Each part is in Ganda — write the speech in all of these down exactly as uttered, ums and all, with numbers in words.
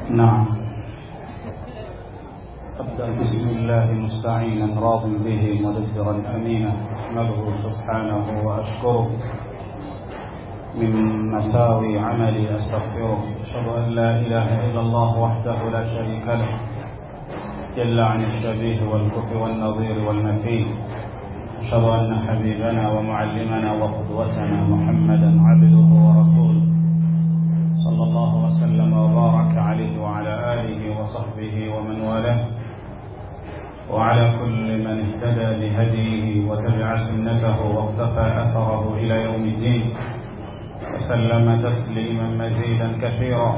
نعم. أبدأ بسم الله مستعينا راض به مدبرا أمينا أحمده سبحانه وأشكره من مساوي عملي أستغفره أشهد أن لا إله إلا الله وحده لا شريك له جل عن الشبيه والكفر والنظير والمثيل أشهد أن حبيبنا ومعلمنا وقدوتنا محمدا عبده ورسوله صلى الله وسلم وبارك عليه وعلى آله وصحبه ومن والاه وعلى كل من اهتدى بهديه وتبع سنته واقتفى أثره إلى يوم الدين وسلم تسليما مزيدا كثيرا.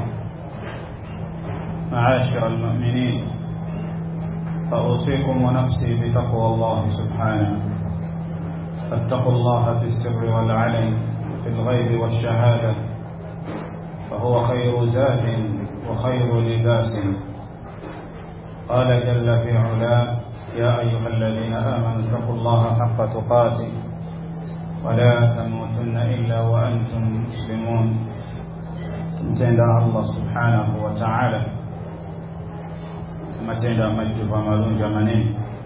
معاشر المؤمنين، فأوصيكم ونفسي بتقوى الله سبحانه، فاتقوا الله في السر والعلن في الغيب والشهادة، فهو خير زاد وخير لباس. قال جل في علاه: يا أيها الذين آمنوا اتقوا الله حق تقاته ولا تموتن إلا وأنتم مسلمون. تمتند الله سبحانه وتعالى تمتند مجد ومالون جمانين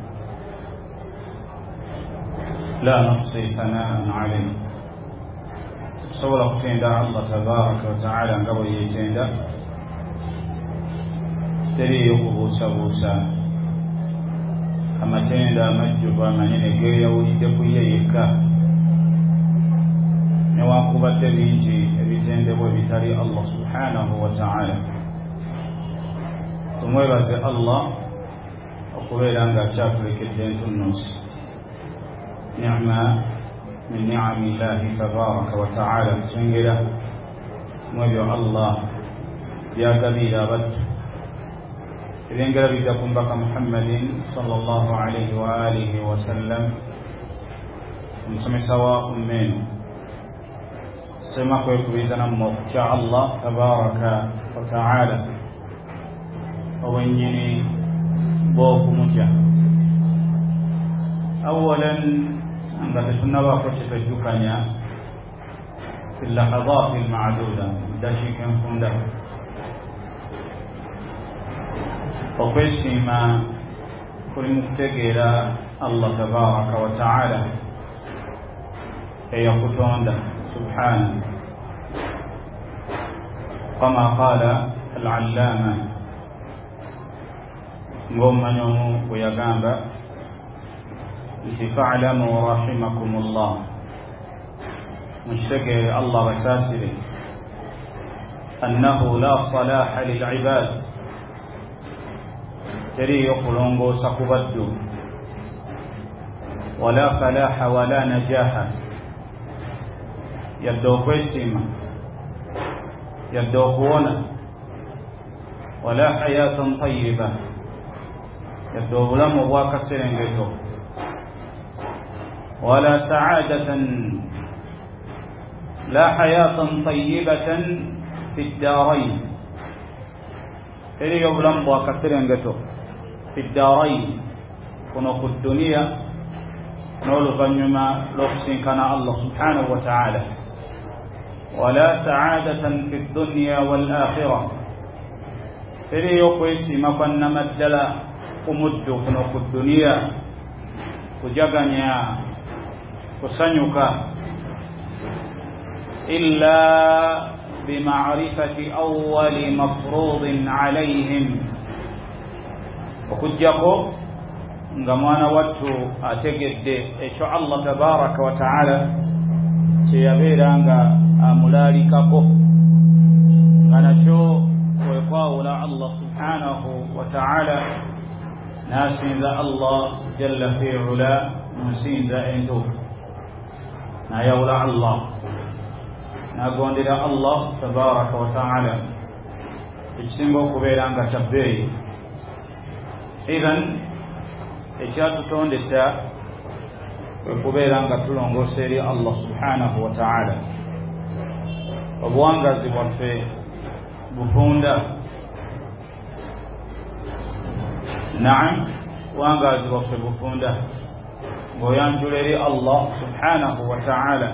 لا نحصي ثناء عليه. سورة تند الله تبارك وتعالى قبل يتند تريه بوسا بوسا أما تند مجد ومالين جيا ويدك ييكا newankubadde bingi ebitendebwa ebitali Allah subhanahu wa ta'ala. Tumwebaze Allah okubeera nga akyatulekedde entunnunsi ni'ma min ni'ami llahi tabaraka wa ta'ala tusengera mwebyo Allah byagabira abaddu ebyengera bijja ku mbaka Muhammadin sallallahu alayhi wa alihi wa sallam, omusomesa wa ummenu. Sema kwekubiriza nammwe okutya Allah tabaraka wa ta'ala owennyini b'okumutya. Awalan nga tetunnabaako kyetwejjukanya fi lahadaati almaduda, dakiika enfunda, okwesiima kuli mu kutegeera Allah tabaraka wa ta'ala eyakutonda سبحانه، كما قال العلامة قوم يوم ويقام فاعلموا رحمكم الله مشتكي الله بساسره أنه لا صلاح للعباد تري يقولون سكبدو ولا فلاح ولا نجاح، yadde okwesiima yadde okuwona, wala hayatan tayyiba yadde obulamu obwakaserengeto, wala sa'adatan la hayatan tayyibatan fi ddarain, teriyo obulamu bwakaserengeto fi ddarain, kuno ku dduniya n'oluvannyuma lw'okusinkana Allah subhanahu wa ta'ala. ولا سعادة في الدنيا والآخرة، تريو كويسي مقنما الدلا كمدو كنوك الدنيا كجغنيا كسنيكا إلا بمعرفة أول مفروض عليهم. وكجاكو ngamwana wattu ategedde ekyo Allah tabaraka wa ta'ala kyeyabeera nga amulaalikako, nga nakyo kwekwawula Allah subhanahu wa ta'ala n'asinza Allah jalla fi ula mu nsinza entuufu, n'ayawula Allah n'agondera Allah tabaraka wa ta'ala ekisinga okubeera nga kyabbeeyi. Idhan ekyatutondesa kwekubeera nga tulongoosa eri Allah subhanahu wa ta'ala. Obuwangazi bwaffe bufunda, naam, obuwangazi bwaffe bufunda ng'oyanjula eri Allah subhanahu wa ta'ala.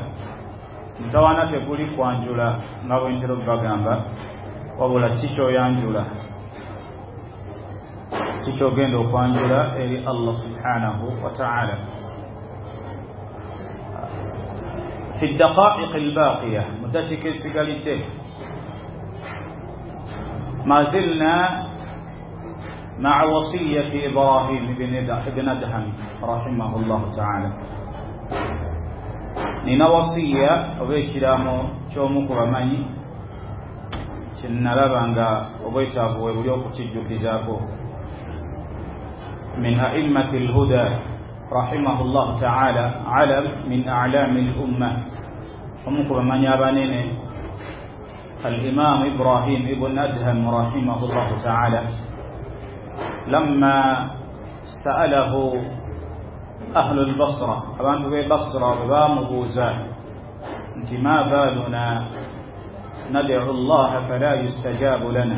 Ntawana teguli kwanjula nga bwe ntera okubagamba, wabula kikyoyanjula sikyogenda okwanjula eri Allah subhanahu wa ta'ala. في الدقائق الباقية مدتك السجالته ما زلنا مع وصية إبراهيم بن أدهم رحمه الله تعالى. نينا وصية وبيشرامو شومك وماني كنلابانغا وبيشافو ويبليوك تجو كزاكو من أئمة الهدى رحمه الله تعالى علم من أعلام الأمة ومك وماني أبانين الإمام إبراهيم بن أدهم رحمه الله تعالى لما سأله أهل البصرة أبانت في بصرة وبامبوزا أنت ما بالنا ندعو الله فلا يستجاب لنا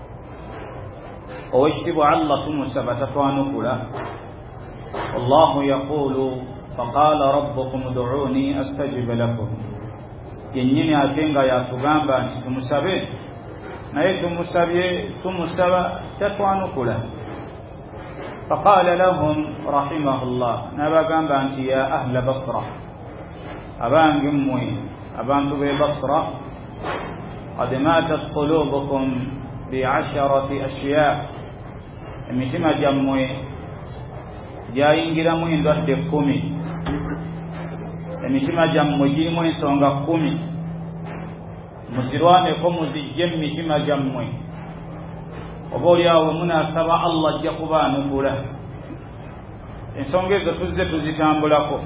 ويشتب علة مسبتة ونقلا الله يقول فقال ربكم ادعوني أستجب لكم ينيني أتنغا يا تغامبا أنت تمسابين naye tumusabye tumusaba tatwanukula. فقال لهم رحمه الله نبغamba nti ya ahla basra abange mmwe abantu be basra قد ماتت قلوبكم بعشرة أشياء emitima jammwe gyayingiramu endwadde kkumi emitima jammwe girimu ensonga kkumi muzirwaneko muzijje emitima jammwe oba oliawo munasaba Allah ajja kubaanukula ensonga ezo tuzze tuzitambulako.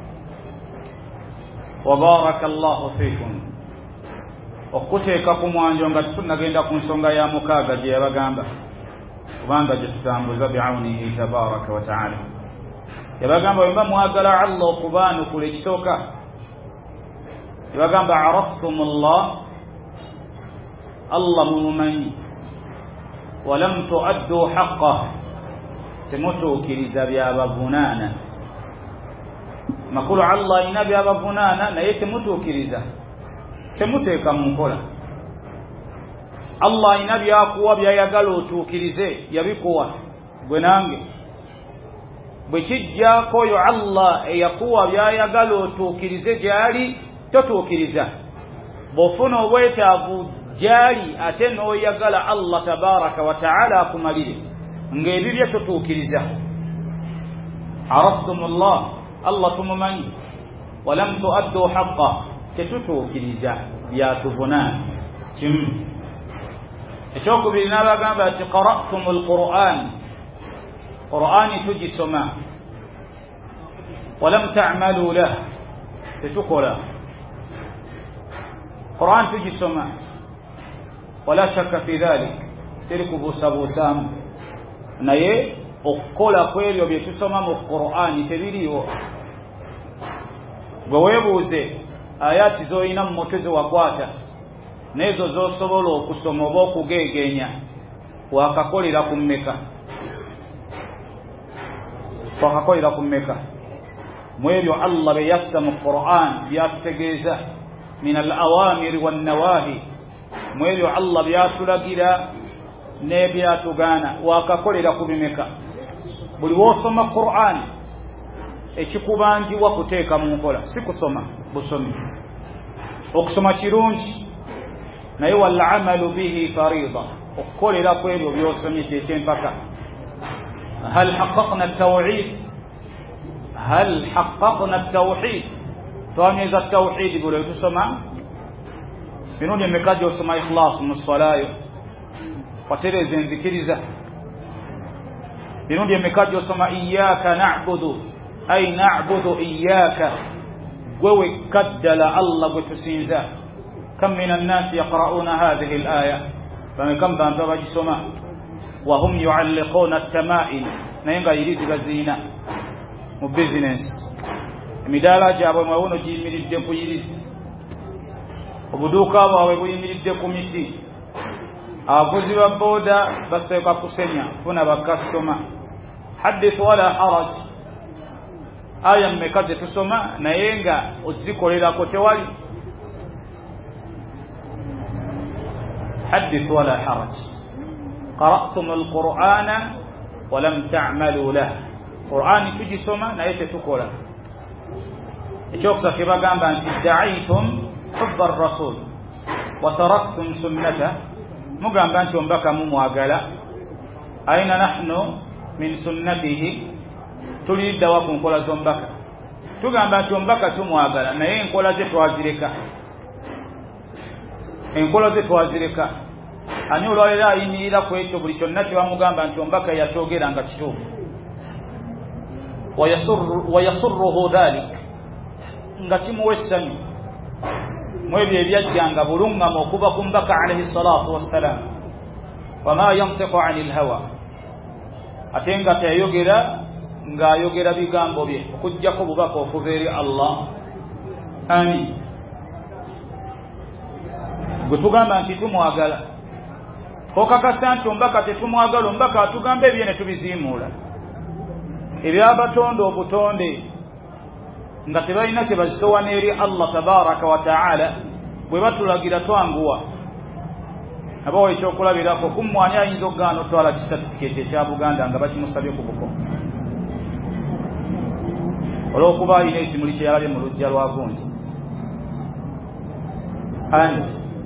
wabaraka Allahu fikum okuteeka ku mwanjo nga tutunagenda ku nsonga ya mukaaga gye yabagamba kubanga gye tutambuza bi'aunihi tabaraka wa ta'ala. yabagamba bwe mwagala Allah okubaanukula ekisooka yabagamba araftumullah Allah mumumanyi walam tuaddu haqqah temutuukiriza byabavunaana makulu Allah ina byabavunaana naye temutuukiriza temuteeka mu nkola. Allah ina byakuwa byayagala otuukirize yabikuwa gwe nange bwe kijjako oyo Allah eyakuwa byayagala otuukirize gyali totuukiriza bw'ofuna obwetaavu jali ate n'oyagala Allah tabaraka wa ta'ala akumalire ng'ebibye totuukiriza. araftumullah Allah tumumanyi walam tuaddu haqqa tetutuukiriza byatuvunaana. kimu ekyokubiri n'abagamba ati qara'tumul qur'an qur'ani tugisoma walam ta'malu lah tetukola qur'an tugisoma wala shakka fi dhalik terikubusabusamu naye okukola kwebyo bye tusoma mu qur'ani tebiriiwo. gwe weebuuze ayati z'olina mu mutwe ze wakwata n'ezo z'osobola okusoma oba okugeegenya wakakolera ku mmeka wakakolera ku mmeka mu ebyo Allah be yassa mu qur'an byatutegeeza min al awamiri wan nawahi mu ebyo Allah byatulagira n'ebyatugaana wakakolera ku bimeka. buli wosoma qur'an ekikubanjibwa kuteeka mu nkola si kusoma busomi. okusoma kirungi naye wal amalu bihi farida okukolera ku ebyo byosomye kyekyempaka. hal haqqaqna at-tawhid hal haqqaqna at-tawhid twanyeza at-tawhid bule tusoma binundi emekaji osoma ikhlas mu salayo watereze nzikiriza binundi emekaji osoma iyyaka na'budu ay na'budu iyyaka gwewe kaddala Allah gwetusinza. kam minan nasi yaqra'una hadhihi al-aya famekam bantu bagisoma wa hum yu'alliquna at-tama'il nayenga irizi bazina mu business emidala gyabwe mwawono giyimiridde ku irizi obuduuka bwabwe buyimiridde ku miti abavuzi ba boda baseeka kusenya funa bakasitoma. hadith wala haraj aya mmeka ze tusoma naye nga ozikolerako tewali hadith wala haraj. qara'tum al-qur'ana walam ta'malu lahu. Qur'ani tugisoma naye tetukola. Ekyokusatu bagamba nti da'aytum hubba ar-rasul wa taraktum sunnata, mugamba nti ombaka mumwagala. Aina nahnu min sunnatihi, tuliddawa ku nkola z'ombaka. Tugamba nti ombaka tumwagala naye enkola ze twazireka, enkola ze twazireka. Ani olwalera ayimirira ku ekyo buli kyonna kyebamugamba nti ombaka yakyogera nga kituufu. wayasurruhu dhalik, nga kimuwa essanyu mu ebyo ebyajjanga buluŋŋama okuva ku mbaka alayhi salatu wassalam. Wama yantiqu anil hawa, ate nga teyayogera ng'ayogera bigambo bye okuggyako bubaka okuva eri Allah. Amin. Gwe tugamba nti tumwagala, okakasa nti ombaka tetumwagala, ombaka atugamba ebye ne tubiziimuula. Ebyabatonde obutonde nga tebalina kye bazitowa eri Allah tabaraka wa ta'ala, bwe batulagira twanguwa. Abawo ekyokulabirako kummwani ayinza okugaana otwala kisatifiketi ekya Buganda nga bakimusabye ku buko, olw'okuba alina ekimuli kye yalabye mu lujja lwa Gunji. Ani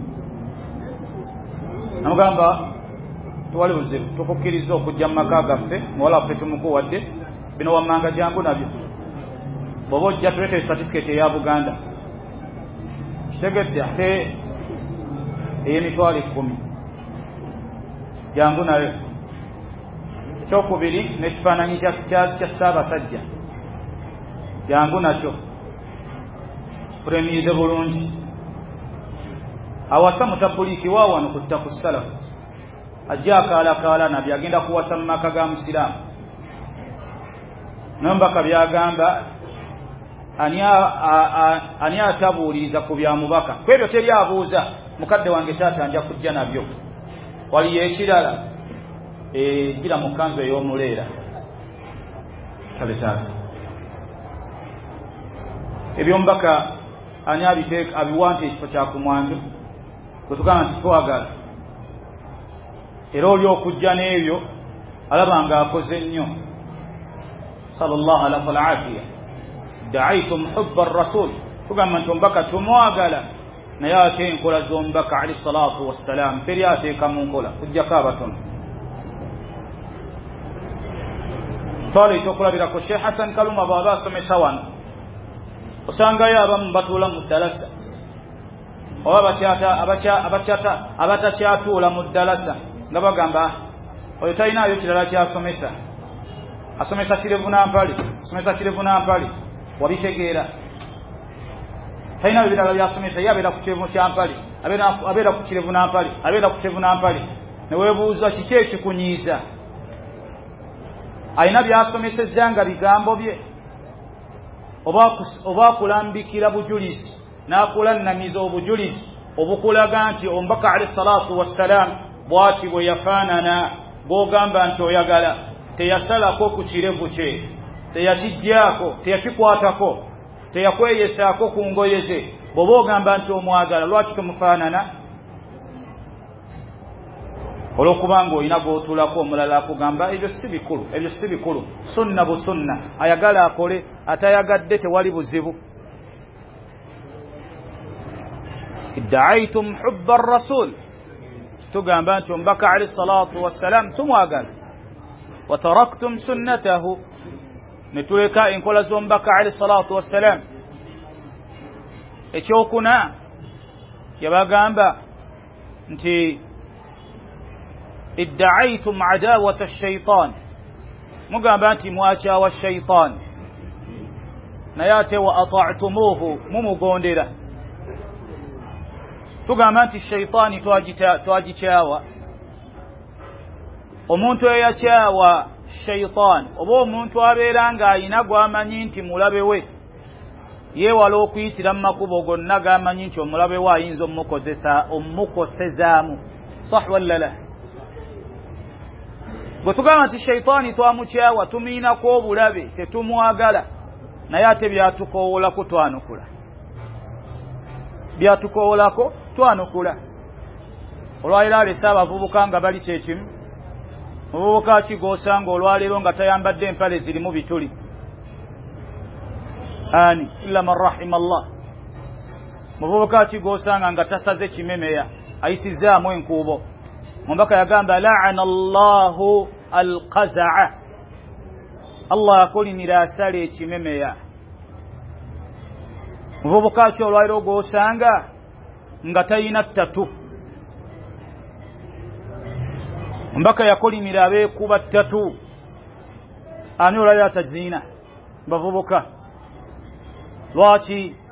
namugamba tuwali buzibu, tukukkiriza okujja mu maka gaffe, muwala waffe tumukuwadde, bino wammanga jangu nabyo. Bw'oba ojja tuleeta certificate eya Buganda, kitegedde ate ey'emitwalo ekkumi, jangu nayo. Ekyokubiri n'ekifaananyi kya Ssaabasajja, jangu nakyo kifulemiize bulungi. Awasa mutabuliiki wa wano ku ttaku salafu, ajja akaalakaala nabyo agenda kuwasa mu maka ga Musiraamu. Nombaka byagamba ani atabuuliriza ku bya mubaka, ku ebyo teri abuuza. Mukadde wange taata nja kujja nabyo. Waliyo ekirala gira mu kanzu ey'omuleera, kale taata ebyomubaka ani abiteeka abiwante ekifo kya kumwanjo, kwe tugamba nti twagala. Era oli okujja n'ebyo alaba nga akoze nnyo. Sallallahu alaihi wa afiya. Da'aytum hubba ar-rasul, tugamba nti omubaka tumwagala, naye ate enkola z'omubaka alayhi salatu wassalam teri ateeka mu nkola kujjako abatono. Twala ekyokulabirako, Sheikh Hassan Kaluma bw'aba asomesa wano, osangayo abamu batuula mu ddalasa, oba abatakyatuula mu ddalasa nga bagamba oyo talinaayo kirala kyasomesa, asomesa kirevu nampale, asomesa kirevu nampale. Wabitegeera? Talina birala byasomesa, ye abeera ku kirevu kyampale, abeera ku kirevu nampale, abeera ku kirevu nampale. Ne weebuuza kiki ekikunyiiza? Alina byasomesezza nga bigambo bye, oba akulambikira bujulizi n'akulannamiza obujulizi obukulaga nti omubaka alayhi salatu wassalam bw'ati bwe yafaanana, bw'ogamba nti oyagala. Teyasalako ku kirevu kye, teyakijjaako, teyakikwatako, teyakweyesaako ku ngoye ze. Bw'oba ogamba nti omwagala, lwaki tomufaanana? Olw'okubanga olina gw'otuulako omulala akugamba ebyo si bikulu, ebyo si bikulu. Sunna busunna, ayagala akole, atayagadde tewali buzibu. Idda'aytum hubba ar-rasul, tugamba nti omubaka alayhi salatu wassalam tumwagala. Wa taraktum sunnatahu, ne tuleka enkola z'omubaka alayhi salatu wassalam. Ekyokuna yabagamba nti idda'aytum adawata ash-shaytan, mugamba nti mwakyawa shaytan, naye ate wa ata'tumuhu, mumugondera. Tugamba nti shaytaani twagikyawa. Omuntu eyakyawa shaytan, oba omuntu abeera ng'ayina gw'amanyi nti mulabe we, yeewala okuyitira mu makubo gonna g'amanyi nti omulabe we ayinza omukosezaamu. Sah wallala? Bwe tugamba nti shaytaani twamukyawa, tumiinako obulabe, tetumwagala, naye ate byatukoowolako twanukula, byatukoowolako twanukula. Olwaliro alese abavubuka nga bali kyekimu, muvubuka ki gw'osanga olwaleero nga tayambadde empale zirimu bituli? Ani illa man rahima Allah. Muvubuka ki gw'osanga nga tasaze kimemeya ayisizaamu enkuubo? Omubaka yagamba la'ana Allahu al-qaza'a, Allah akolinira asala ekimemeya. Muvubuka ki olwaleero gw'osanga nga tayina ttatu? Mbaka yakolimira abeekuba ttatu. Ani olwaleero ataziina bavubuka? Lwaki?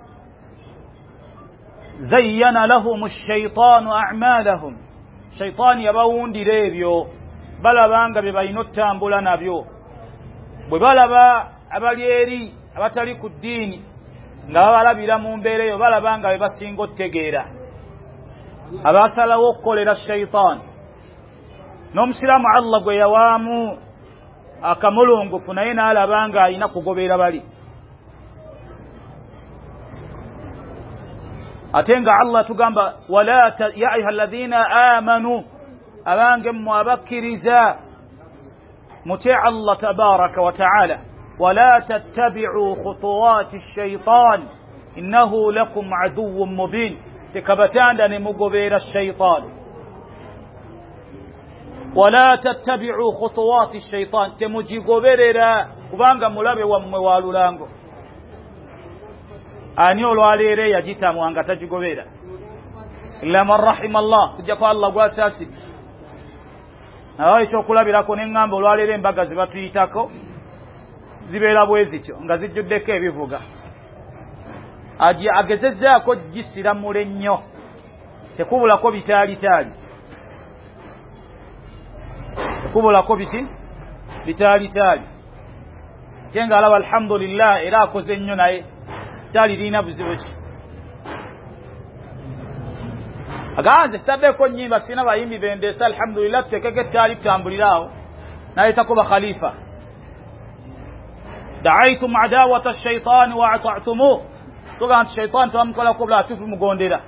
zayyana lahum ash-shaytaanu a'maalahum, shaytaani yabawundira ebyo balabanga bye balina ottambula nabyo. Bwe balaba abali eri abatali ku ddiini nga babalabira mu mbeera eyo, balabanga bye basinga ottegeera, abasalawo okukolera shaytaani. N'omusiraamu Allah gwe yawaamu akamulungufu naye n'alabanga alina kugoberera bali. Ate nga Allah tugamba wala ya ayuha alladhina amanu, abange mmwe abakkiriza mutye Allah tabaraka wa ta'ala, wala tattabi'u khutuwati ash-shaytan innahu lakum aduwwun mubin, tekabatanda ne mugoberera shaytan. Wala tattabi'u khutuwati ash-shaytan, temujigoberera kubanga mulabe wammwe wa lulango. Ani olwaleero yagitamwa nga tagigobera? Illa man rahima Allah, kujja kwa Allah gwasasi. Nawe ekyokulabirako n'eŋŋamba olwaleero embaga zibatuyitako zibeera bwe zityo nga zijjuddeko ebivuga. Agezezzaako gisira mule nnyo, tekubulako bitaalitali, tekubulako biti bitaalitali. Ate nga alaba alhamdulillah era akoze nnyo naye tali lina buzibu ki. Aganze sabeko nnyimba sina bayimbi bendesa alhamdulillah tutekeke tali tutambulirawo nayetako ba khalifa. Da'aytum adawata ash-shaytan wa ata'tumuh, tugamba shaytan twamukola ko bla tufu mugondera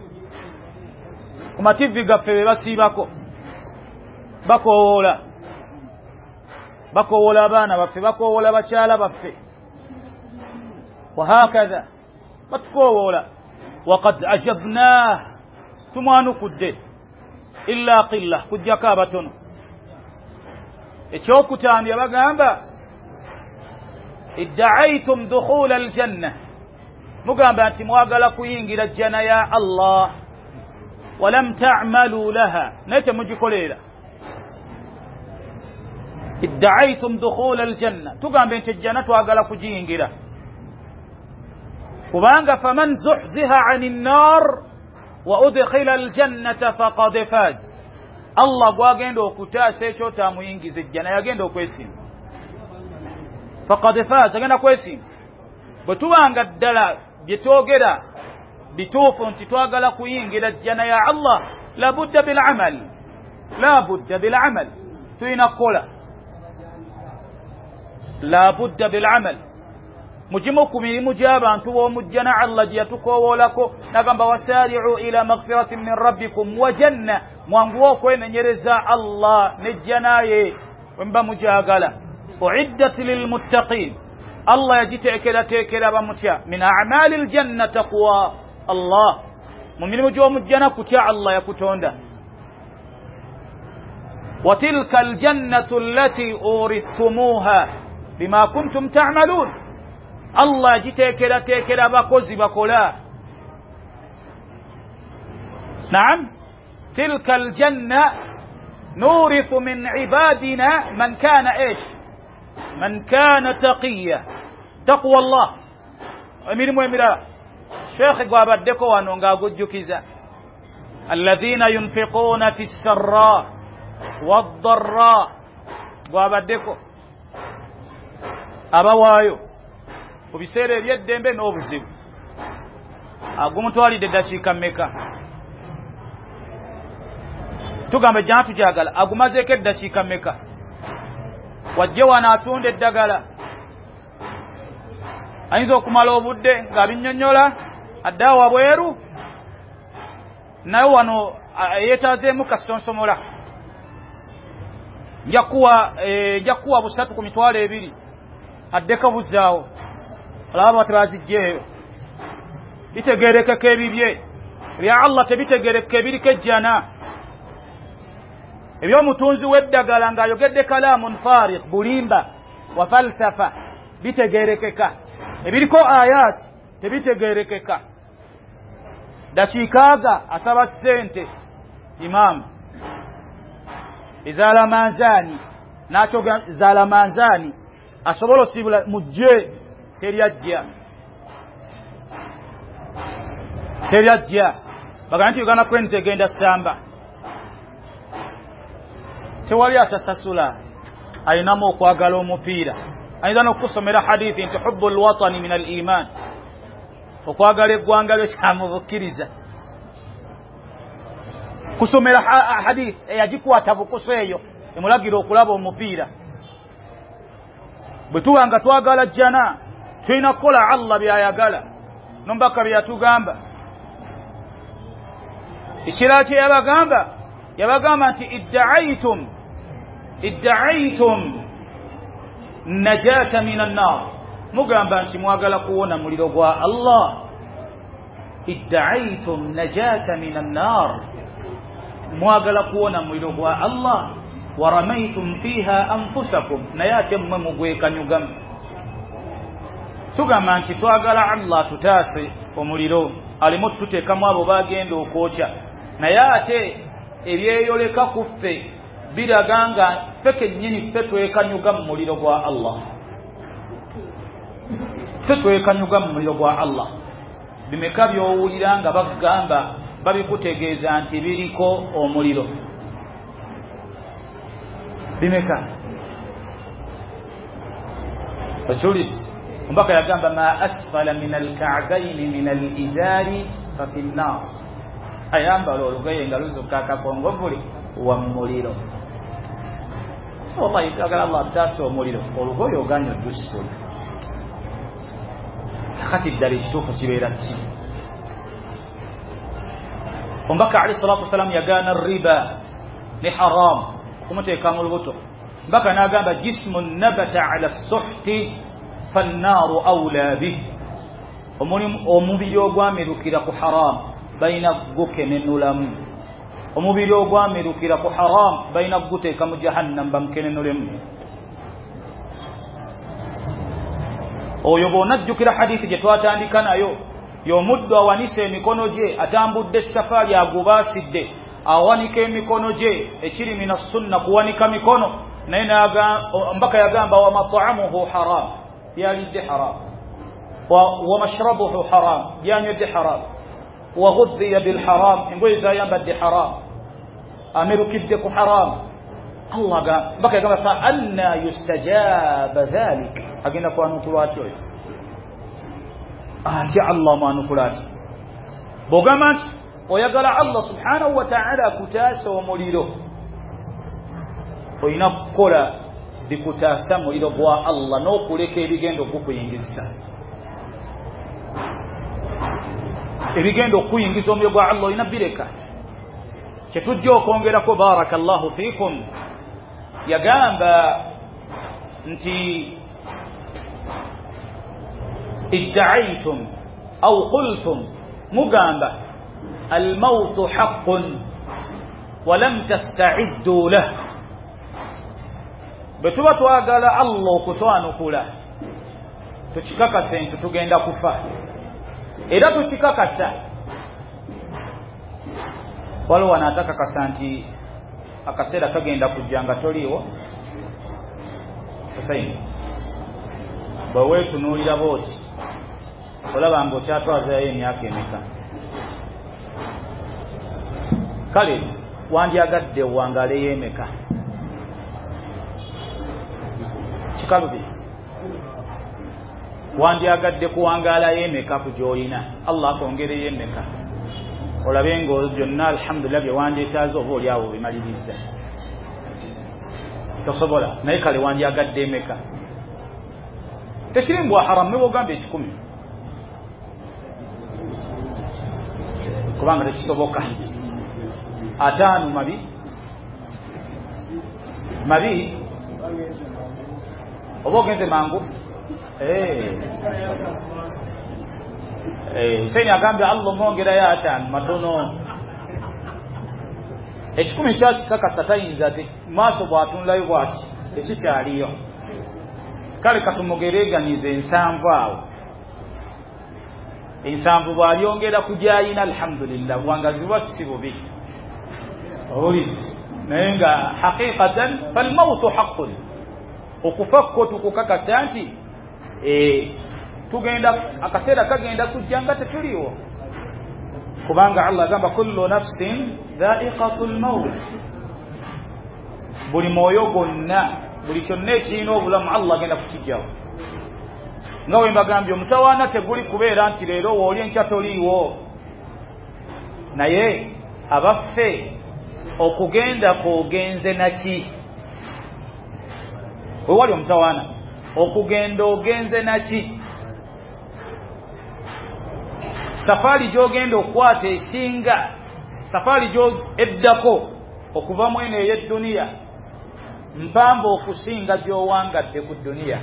ku mativi gaffe basiibako bakoola bakoola abaana baffe, bakoola bakyala baffe, وهكذا بتكوولا. وقد أجبناه تمانو كده إلا قلة كجا كابتون اتشوكو تاني بقى ادعيتم دخول الجنة، مقابا انت مواقلكو ينجل الجنة يا الله ولم تعملوا لها، نيت مجيكو ليلة. ادعيتم دخول الجنة تقام بنت الجنة واقلكو ينجل kubanga faman zuhziha 'anil nar wa udkhila aljannata faqad faz. Allah gwagenda okutaasa ekyo tamuyingiza ejjana yagenda okwesimba, faqad faz, agenda kwesimba. Bwe tubanga ddala byetwogera bituufu nti twagala kuyingira ejjana ya Allah, la budda bil amal, la budda bil amal, tuyina kukola, la budda bil amal. Mujimu ku mirimu gy'abantu b'omujjana Allah gye yatukowoolako nagamba wasari'u ila maghfiratin min rabbikum wa janna, mwanguwa okwenenyereza Allah nejjana ye wemba mujagala. Uiddat lilmuttaqin, Allah yagiteekerateekera bamutya. Min a'mali ljanna taqwa Allah, mu mirimu gy'omujjana kutya Allah yakutonda. Wa tilka aljannatu allati urithumuha bima kuntum ta'malun, Allah jitekera tekera bakozi bakola. Naam, tilka aljanna nurithu min ibadina man kana ايش man kana taqiya, taqwa Allah. Emirimu emira Sheikh gwabaddeko wano ng'agujjukiza alladhina yunfiquna fi s-sarra wad-dharra, gwabaddeko abawaayo mu biseera eby'eddembe n'obuzibu. Agumutwalidde eddakiika mmeka? Tugamba ejjana tujagala, agumazeeko eddakiika mmeka? Wajje wano atunda eddagala, ayinza okumala obudde ng'abinnyonnyola adda wabweru, naye wano yeetaazeemu kasonsomola. njakuwa e, njakuwa busatu ku mitwalo ebiri addeka buzaawo alaba batebazijjeeyo bitegerekeka ebibye bya Allah tebitegereka ebiriko ejjana ebyomutunzi w'eddagala ng'ayogedde kalaamun faariq bulimba wa falsafa bitegerekeka ebiriko ayat tebitegerekeka dakiikaaga asaba ssente imaamu ezalamanzaani nakyo zalamanzaani asobola osibula mujje teryajja teryajja bagamba nti Uganda Cranes egenda samba tewali atasasula ayinamu okwagala omupiira ayinza n'okusomera hadithi nti hubbu lwatani min al iman okwagala eggwanga lyo kyamubukkiriza kusomera hadithi eyagikwata bukusu eyo emulagira okulaba omupiira bwe tuba nga twagala jjana tulina kukola Allah byayagala nombaka byatugamba ekirala kye yabagamba yabagamba nti idda'aytum idda'aytum najata min annar mugamba nti mwagala kuwona muliro gwa Allah idda'aytum najata min annar mwagala kuwona muliro gwa Allah waramaytum fiha anfusakum naye ate mmwe mugwekanyugamu tugamba nti twagala Allah tutaase omuliro alimu tuteekamu abo bagenda okwokya naye ate ebyeyoleka ku ffe biraga nga ffe kennyini ffe twekanyuga mu muliro gwa Allah ffe twekanyuga mu muliro gwa Allah bimeka by'owulira nga bagamba babikutegeeza nti biriko omuliro bimeka okiwulidde ombaka yagamba ma asfala min alka'baini min alizari fa fi nnar ayambala olugoye nga luzukka akakongovuli wa muliro wallahi twagala Allah tutaase omuliro olugoye oganya oddusitula kakati ddala ekituufu kibeera ki ombaka alayhi salatu wasalamu yagaana riba ne haram okumuteeka mu lubuto mbaka n'agamba jismu nabata ala suhti fannaaru awla bih omubiri ogwamirukira ku haram balina gukenenulamu omubiri ogwamirukira ku haram balina guteeka mu jahannam bamukenenulemu oyo bw'onajjukira hadithi gye twatandika nayo y'omuddu awanise emikono gye atambudde safaari agubaasidde awanika emikono gye ekiri mina sunna kuwanika mikono naye mbaka yagamba wa mat'amuhu haram byalidde haram wa mashrabuhu haram byanywedde haram wa ghudhiya bil haram engoye zayambadde haram amirukidde ku haram Allah ga mbaka yagamba fa anna yustajaba dhalik agenda kwanukulwa atyo oyo atya Allah mwanukula ati bw'ogamba nti oyagala Allah subhanahu wa ta'ala akutaasa omuliro olina kukola bikutaasa muliro gwa Allah n'okuleka ebigenda okukuyingiza ebigenda okuyingiza omuliro gwa Allah olina bireka kyetujja okwongerako barakallahu fiikum yagamba nti idda'aytum au qultum mugamba almautu haqqun walam tasta'iddu lahu bwe tuba twagala Allah okutwanukula tukikakase nti tugenda kufa era tukikakasa waliwo wanaatakakasa nti akaseera kagenda kujja nga toliiwo osaini bwe weetunuulira booti olaba nga okyatwazayo emyaka emeka kale wandyagadde wangaleyo emeka kikalubi wandyagadde kuwangaalayo emeka ku gy'olina Allah akongereyo emeka olabe nga byonna alhamdulillah bye wandyetaaze oba oli awo bimaliriza tosobola naye kale wandyagadde emeka tekiri mbwa haramu ne bwogamba ekikumi kubanga tekisoboka ataano mabi mabi oba ogenze mangu eh eh senya agambye Allah mwongera ya atano matono ekikumi kyachi kakasa tayinza ati maaso bwatunlayo bwati ekikyaliyo kale katumugereganize ensanvu awo ensanvu bwalyongera kujayina alhamdulillah bwangazi bwasi bubi olid naye nga haqiqatan falmautu haqqun okufakko tukukakasa nti eh tugenda akaseera kagenda kujja nga tetuliwo kubanga Allah agamba kullu nafsin dha'iqatul maut buli moyo gonna buli kyonna ekirina obulamu Allah agenda kukijjawo nga we mbagambye omutawaana teguli kubeera nti leero wooli enkya toliiwo naye abaffe okugenda kwogenze naki wewali omutawaana okugenda ogenze naki safari gyogenda okwata esinga safari gyo eddako okuva mu eno ey'edduniya mpambo okusinga gy'owangadde ku dduniya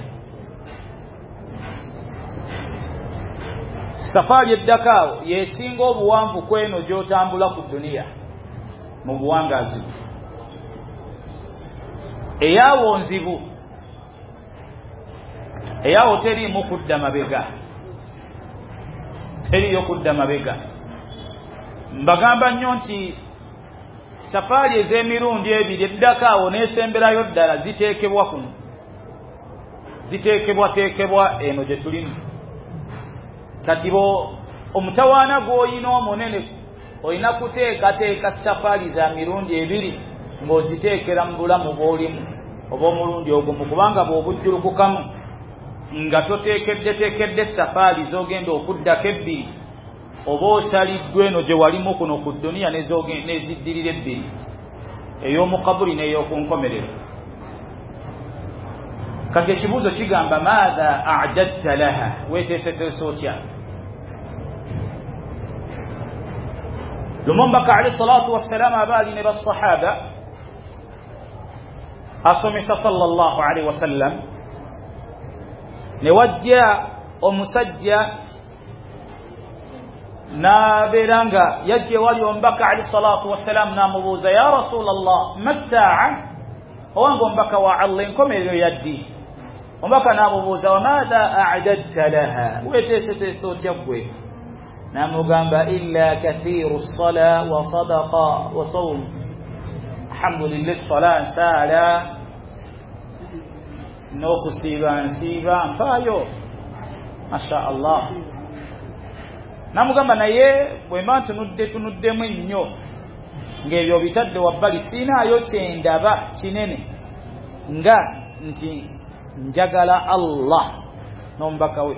safari eddakaawo yesinga obuwanvu kweno gy'otambula ku dduniya mu buwangazi eyaawo nzibu eyaawo teriimu kudda mabega teriyo kudda mabega mbagamba nnyo nti safari ez'emirundi ebiri eddakaawo n'esemberayo ddala ziteekebwa kuno ziteekebwa teekebwa eno gye tulimu kati bo omutawaana gw'olina omunene olina kuteekateeka safari za mirundi ebiri ng'oziteekera mu bulamu bw'olimu oba omulundi ogumu kubanga bw'obujjulukukamu nga toteekedde teekedde safari z'ogenda okuddako ebbiri oba osaliddwa eno gye walimu kuno ku dduniya n'eziddirira ebbiri ey'omu kabuli n'ey'oku nkomerero kati ekibuuzo kigamba maadha a'dadta laha weeteeseteese otya lumomubaka alayhi salatu wassalamu abaali ne basahaba asomesa sallallahu alayhi wasallam ne wajja omusajja nabeera nga yajja wali omubaka alayhi salatu wassalamu n'amubuuza ya rasulallah massaa'a owange omubaka wa Allah enkomerero yaddi omubaka n'amubuuza wa maadha a'dadta laha weeteeseteese otya ggwe n'amugamba illa kathiru ssala wa sadaqa wa sawm alhamdulillah ssala nsaala n'okusiiba nsiiba mpaayo masha Allah n'amugamba naye bwe mba ntunudde tunuddemu ennyo ng'ebyo bitadde wabbali siinaayo kyendaba kinene nga nti njagala Allah n'omubaka we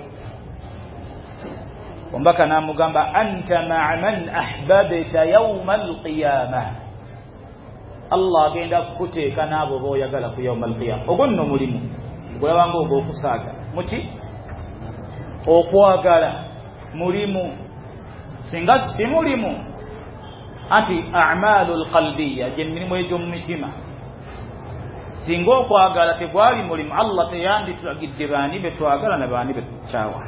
omubaka n'amugamba anta ma'a man ahbabta yawma alqiyamah Allah agenda kukuteeka n'abo b'oyagala ku yawma alqiyamah ogwo nno mulimu gwabanga ogw'okusaaga muki okwagala mulimu singa si mulimu anti a'malu alqalbiyya gy'emirimu egy'omu mitima singa okwagala tegwali mulimu Allah teyanditulagidde baani be twagala na baani be tukyawa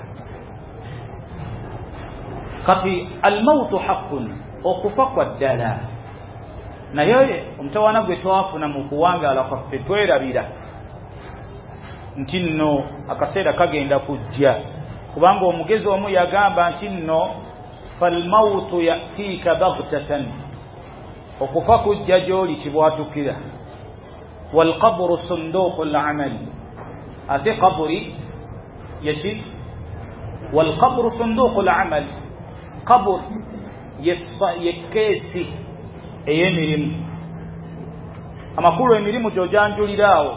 kati almautu haqqun okufa kwa ddala naye omutawaana gwe twafuna mu kuwangaala kwaffe twerabira nti nno akaseera kagenda kujja kubanga omugezi omu yagamba nti nno falmautu yatiika baghtatan okufa kujja gy'oli kibwatukira walqabru sunduuqu alamal ate qaburi yaki walqabru sunduuqu alamal qabur yekeesi ey'emirimu amakulu emirimu gy'ojanjuliraawo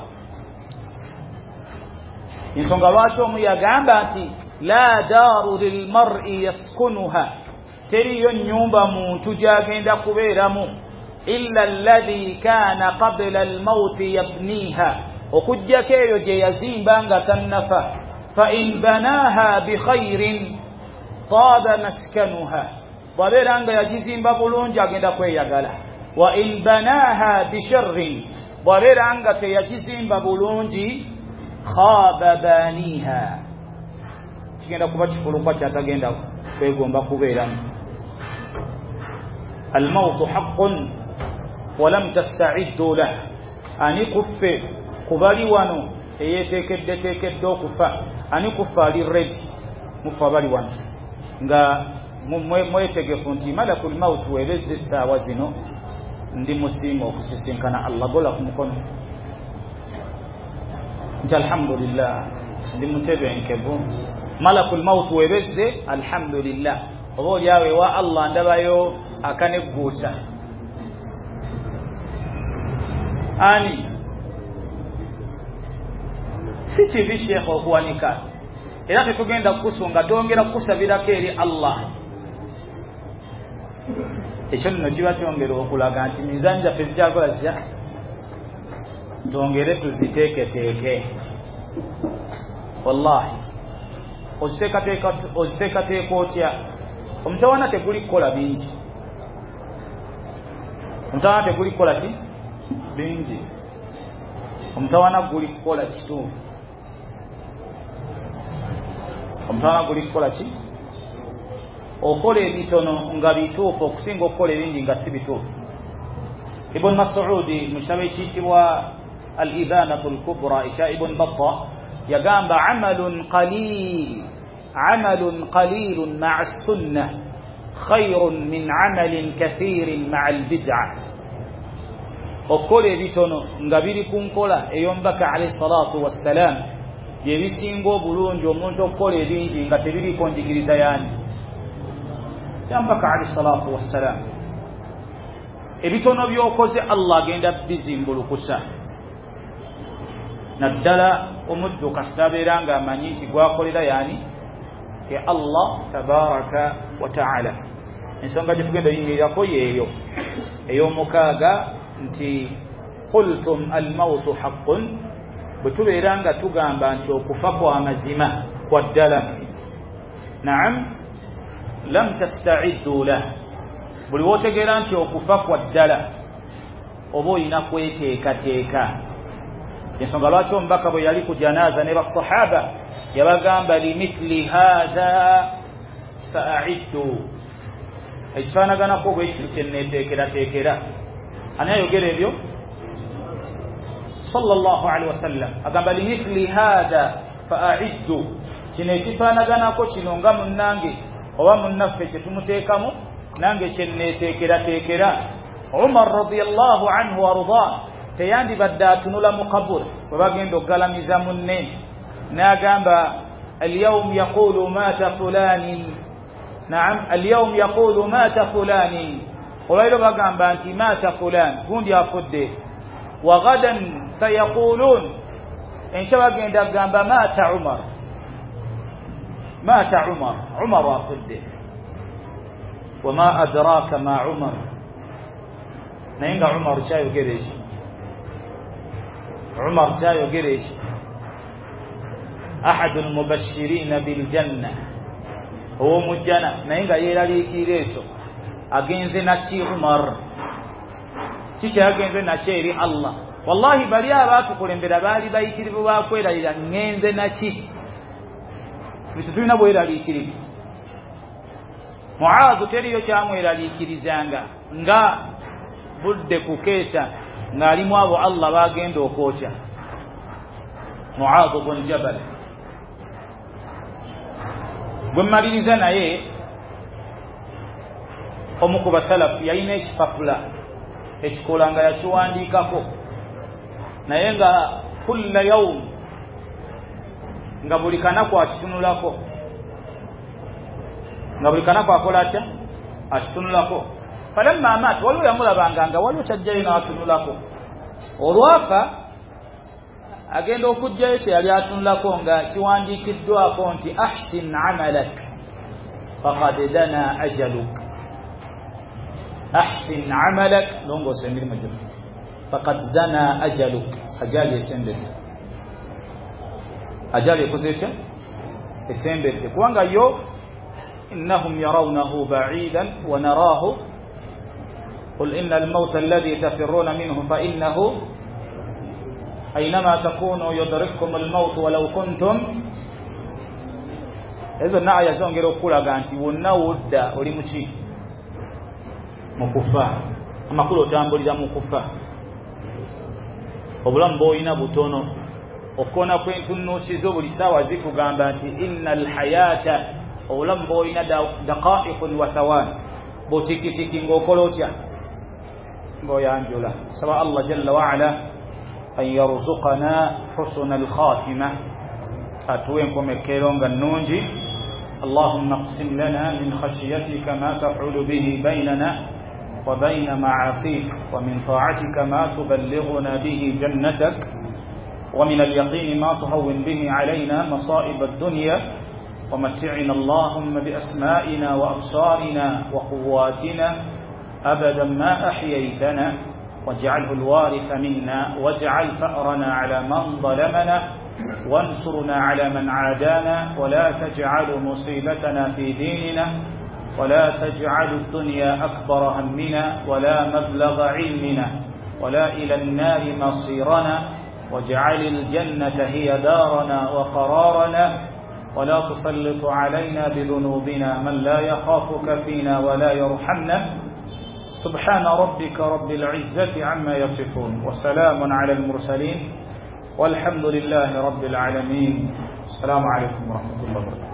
ensonga lwaki omu yagamba nti la daaru lilmar'i yaskunuha teriyo nnyumba muntu gy'agenda kubeeramu illa alladhi kaana qabla almauti yabniha okujjako eyo gye yazimba nga tannafa fa in banaaha bikhairin taaba maskanuha bw'abeera nga yagizimba bulungi agenda kweyagala wa in banaaha bisharrin bwabera nga teyakizimba bulungi khaba baniha kigenda kuba kifuluka kyatagenda kwegomba kubeeramu. Almautu haqqun walam tasta'iddu lahu, ani kuffe kubali wano eyetekedde tekedde okufa, ani kuffe ali ready mufa bali wano nga mwetegefu nti malakul maut webezze essaawa zino ndi musiima okusisinkana Allah gola ku mukono nti alhamdulillah ndi mutebenkevu. Malakul maut webezze alhamdulillah, oba olyawe wa Allah ndabayo akanegguusa ani si kibi sheekh okuwanika era tetugenda kukusunga twongera kukusabirako eri Allah. Ekyo nno kiba kyongera okulaga nti mizaani zaffe zikyakola zitya, twongere tuziteeketeeke. Wallahi oziteekateeka otya? Omutawana teguli kukola bingi, omutawana teguli kukola ki bingi, omutawana guli kukola kituufu. Omutawana guli kukola ki? Okola ebitono nga bituufu okusinga okukola ebingi nga si bituufu. Ibn Mas'udi mu kitabo ekiyitibwa al-Ibanatu al-Kubra ekya Ibn Battah yagamba amalun qalil amalun qalilun ma'a as-sunnah khayrun min amalin kathirin ma'a al-bid'ah. Okola ebitono nga biri ku nkola ey'omubaka alayhi salatu wassalam bye bisinga obulungi omuntu okukola ebingi nga tebiriko njigiriza yani yambaka alayhi salatu wassalam. Ebitono byokoze Allah agenda bizimbulukusa naddala omuddu kasitabeera nga amanyi nti gwakolera yani ke Allah tabaraka wa ta'ala. Ensonga gye tugenda yingirirako yeeyo ey'omukaaga nti qultum almautu haqqun, bwe tubeera nga tugamba nti okufa kwa mazima kwa ddala, naam lam tasta'iddu lahu, buli wotegeera nti okufa kwa ddala oba olina kweteekateeka. Ensonga lwaki omubaka bwe yali ku janaza ne basahaba yabagamba limithli hadha fa'iddu, ekifaanaganako bwekitu kyenneeteekerateekera. Ani ayogera ebyo? Sallallahu alaihi wasallam agamba limithli hadha fa'iddu, kino ekifaanaganako kino nga munnange oba munnaffe kyetumuteekamu nange kyenneeteekerateekera. Umar radiyallahu anhu warda teyandibadde atunula mu kaburi bwe bagenda okugalamiza munne n'agamba alyawm yaqulu mata fulanin, naam alyawm yaqulu mata fulanin, olwairo bagamba nti mata fulan gundi afudde, wa gadan sayaqulun enkya bagenda kugamba mata Umar mata Umar Umar afudde. Wama adraka ma Umar, naye nga Umar kyayogera ekyo, Umar kyayogera ekyo ahadu almubashirina biljanna, ow'omujjana, naye nga yeeraliikirira ekyo agenze naki Umar, kikyagenze naki eri Allah. Wallahi bali abaatukulembera baali bayitirivu bakweralira ngenze naki, bitu tulina bweraliikirivu. Muaadhu teriyo kyamweraliikirizanga nga budde kukeesa ng'alimu abo Allah bagenda okwokya. Muaadhu bun Jabal bwe mmaliriza naye omu ku basalafu yalina ekipapula ekikola nga yakiwandiikako, naye nga kulla yawm nga buli kanaku akitunulako, nga buli kanaku akola atya akitunulako. Falamma amaat waliwo yamulabanga nga waliwo kyajjayo n'atunulako, olwafa agenda okujjayo kye yali atunulako nga kiwandiikiddwako nti ahsin amalak faqad dana ajaluk. Ahsin amalak longoosa emirimu gyo, faqad dana ajaluk, ajali esembedde, ajali ekoze etya esembedde, kubanga yo innahum yarawnahu ba'idan wa naraahu قل إن الموت الذي تفرون منه فإنه أينما تكونوا يدرككم الموت ولو كنتم ezo na aya zongera okulaga nti wonna wudda oli muki mukufa amakulu otambulira mukufa obulamu bw'olina butono okona kwentunuusizo buli ssaawa zikugamba nti innal hayata obulamu bw'olina daqa'iqun wa thawan butikitiki ng'okola otya ng'oyanjula saba Allah jalla wa'ala an yarzuqana husna al-khatima atuwe nkomekero nga nnungi اللهم اقسم لنا من خشيتك ما تحول به بيننا وبين معاصيك ومن طاعتك ما تبلغنا به جنتك ومن اليقين ما تهون به علينا مصائب الدنيا ومتعنا اللهم بأسمائنا وأبصارنا وقواتنا أبدا ما أحييتنا واجعله الوارث منا واجعل ثأرنا على من ظلمنا وانصرنا على من عادانا ولا تجعل مصيبتنا في ديننا ولا تجعل الدنيا أكبر همنا ولا مبلغ علمنا ولا إلى النار مصيرنا واجعل الجنة هي دارنا وقرارنا ولا تسلط علينا بذنوبنا من لا يخافك فينا ولا يرحمنا سبحان ربك رب العزة عما يصفون وسلام على المرسلين والحمد لله رب العالمين السلام عليكم ورحمة الله وبركاته